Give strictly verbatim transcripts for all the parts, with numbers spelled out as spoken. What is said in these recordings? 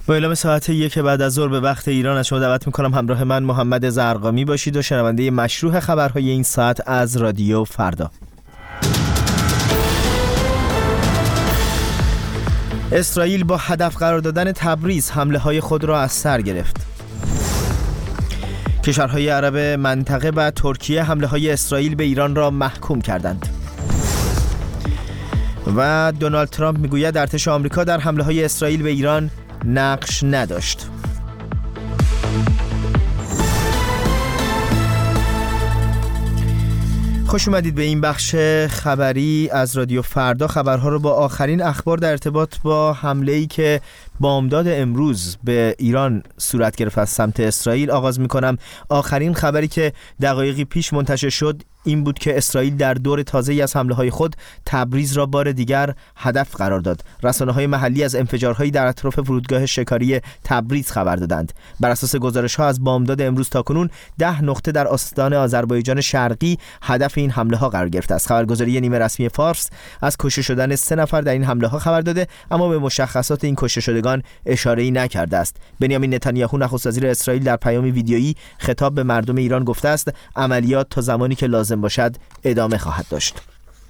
با اعلام ساعت یک بعد از ظهر به وقت ایران از شما دعوت میکنم همراه من محمد زرقامی باشید و شنونده مشروع خبرهای این ساعت از رادیو فردا. اسرائیل با هدف قرار دادن تبریز حمله های خود را از سر گرفت. کشورهای عرب منطقه و ترکیه حمله های اسرائیل به ایران را محکوم کردند. و دونالد ترامپ میگوید ارتش آمریکا در حمله های اسرائیل به ایران نقش نداشت. خوش اومدید به این بخش خبری از رادیو فردا. خبرها رو با آخرین اخبار در ارتباط با حمله‌ای که بامداد امروز به ایران صورت گرفت از سمت اسرائیل آغاز می‌کنم. آخرین خبری که دقایقی پیش منتشر شد این بود که اسرائیل در دور تازه‌ای از حمله‌های خود تبریز را بار دیگر هدف قرار داد. رسانه‌های محلی از انفجارهایی در اطراف فرودگاه شکاری تبریز خبر دادند. بر اساس گزارش‌ها از بامداد امروز تاکنون ده نقطه در استان آذربایجان شرقی هدف این حمله‌ها قرار گرفته است. خبرگزاری نیمه رسمی فارس از کشته شدن سه نفر در این حمله‌ها خبر داده، اما به مشخصات این کشته شدگان اشاره‌ای نکرده است. بنیامین نتانیاهو نخست وزیر اسرائیل در پیامی ویدیویی خطاب به مردم ایران گفته است عملیات تا زمانی که لازم باشد ادامه خواهد داشت.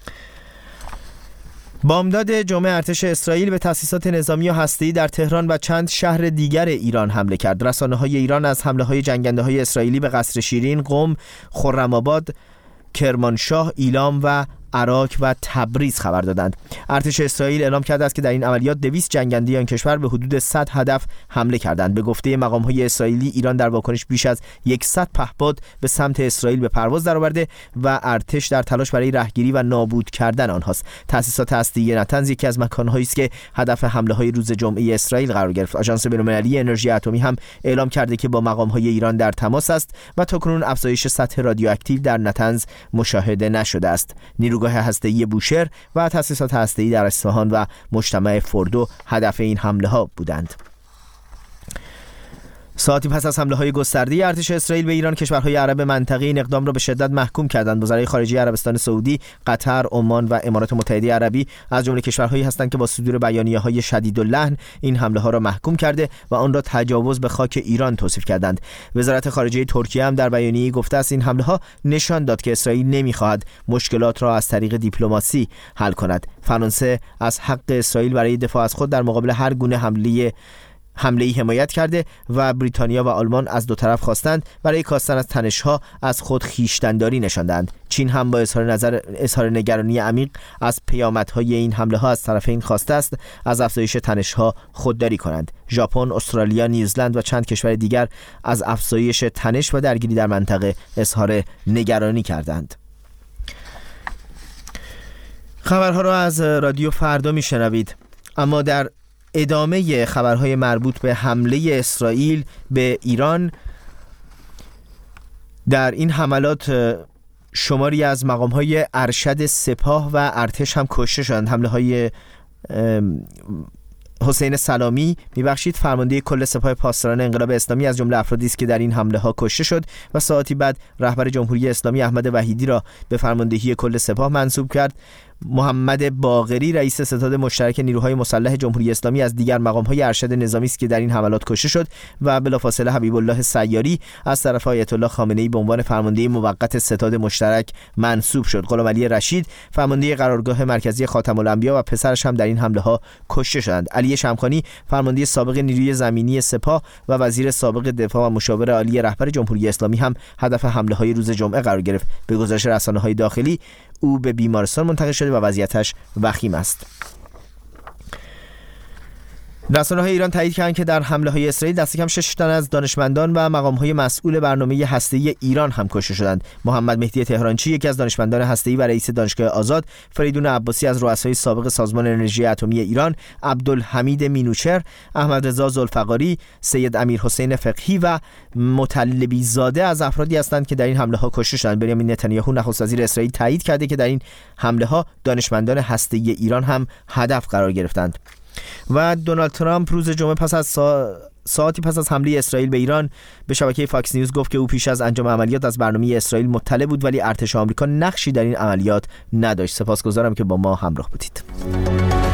بامداد جمعه ارتش اسرائیل به تأسیسات نظامی و هسته‌ای در تهران و چند شهر دیگر ایران حمله کرد. رسانه‌های ایران از حمله‌های جنگنده‌های اسرائیلی به قصر شیرین، قم، خرم‌آباد، کرمانشاه، ایلام و عراق و تبریز خبر دادند. ارتش اسرائیل اعلام کرده است که در این عملیات دویست جنگنده آن کشور به حدود صد هدف حمله کردند. به گفته مقام‌های اسرائیلی ایران در واکنش بیش از صد پهپاد به سمت اسرائیل به پرواز درآورده و ارتش در تلاش برای رهگیری و نابود کردن آنهاست. تأسیسات هسته‌ای نتنز یکی از مکان‌هایی است که هدف حمله‌های روز جمعه اسرائیل قرار گرفت. آژانس بین‌المللی انرژی اتمی هم اعلام کرده که با مقام‌های ایران در تماس است و تاکنون افزایش سطح رادیواکتیو در نتنز مشاهده نشده است. نیروگاه هسته‌ای بوشهر و تأسیسات هسته‌ای در اصفهان و مجتمع فردو هدف این حمله‌ها بودند. ساعتی پس از حمله‌های گسترده ارتش اسرائیل به ایران، کشورهای عرب منطقه این اقدام را به شدت محکوم کردند. وزرای خارجه عربستان سعودی، قطر، عمان و امارات متحده عربی از جمله کشورهایی هستند که با صدور بیانیه‌های شدیداللحن این حمله‌ها را محکوم کرده و آن را تجاوز به خاک ایران توصیف کردند. وزارت خارجه ترکیه هم در بیانیه‌ای گفته است این حمله‌ها نشان داد که اسرائیل نمی‌خواهد مشکلات را از طریق دیپلماسی حل کند. فرانسه از حق اسرائیل برای دفاع از خود در مقابل هر گونه حمله حمله‌ای حمایت کرده و بریتانیا و آلمان از دو طرف خواستند برای کاستن از تنش‌ها از خود خویشتن‌داری نشاندند. چین هم با اظهار نظر اظهار نگرانی عمیق از پیامدهای این حمله‌ها از طرفین خواسته است از افزایش تنش‌ها خودداری کنند. ژاپن، استرالیا، نیوزلند و چند کشور دیگر از افزایش تنش و درگیری در منطقه اظهار نگرانی کردند. خبرها را از رادیو فردا میشنوید. اما در ادامه خبرهای مربوط به حمله اسرائیل به ایران، در این حملات شماری از مقام‌های ارشد سپاه و ارتش هم کشته شدند. حمله‌های حسین سلامی میبخشید فرمانده کل سپاه پاسداران انقلاب اسلامی از جمله افرادی است که در این حمله ها کشته شد و ساعتی بعد رهبر جمهوری اسلامی احمد وحیدی را به فرماندهی کل سپاه منصوب کرد. محمد باقری رئیس ستاد مشترک نیروهای مسلح جمهوری اسلامی از دیگر مقام‌های ارشد نظامی است که در این حملات کشته شد و بلافاصله حبیب الله سیاری از طرف آیت الله خامنه‌ای به عنوان فرمانده موقت ستاد مشترک منصوب شد. غلام علی رشید فرمانده قرارگاه مرکزی خاتم الانبیا و پسرش هم در این حمله‌ها کشته شدند. علی شمخانی فرمانده سابق نیروی زمینی سپاه و وزیر سابق دفاع و مشاور عالی رهبر جمهوری اسلامی هم هدف حمله‌های روز جمعه قرار گرفت. به گزارش رسانه‌های داخلی او به بیمارستان منتقل شده و وضعیتش وخیم است. رسانه‌های ایران تایید کردند که در حمله‌های اسرائیل دست کم شش تن از دانشمندان و مقام‌های مسئول برنامه هسته‌ای ایران هم کشته شدند. محمد مهدی تهرانچی یکی از دانشمندان هسته‌ای و رئیس دانشگاه آزاد، فریدون عباسی از رؤسای سابق سازمان انرژی اتمی ایران، عبدالحمید مینوچر، احمد رضا ذوالفقاری، سید امیرحسین فقیهی و مطلبی زاده از افرادی هستند که در این حمله‌ها کشته شدند. بنیامین نتانیاهو نخست وزیر اسرائیل تایید کرده که در این حمله‌ها دانشمندان هسته‌ای ایران هم هدف قرار گرفتند. و دونالد ترامپ روز جمعه پس از سا... ساعتی پس از حمله اسرائیل به ایران به شبکه فاکس نیوز گفت که او پیش از انجام عملیات از برنامه اسرائیل مطلع بود ولی ارتش آمریکا نقشی در این عملیات نداشت. سپاسگزارم که با ما همراه بودید.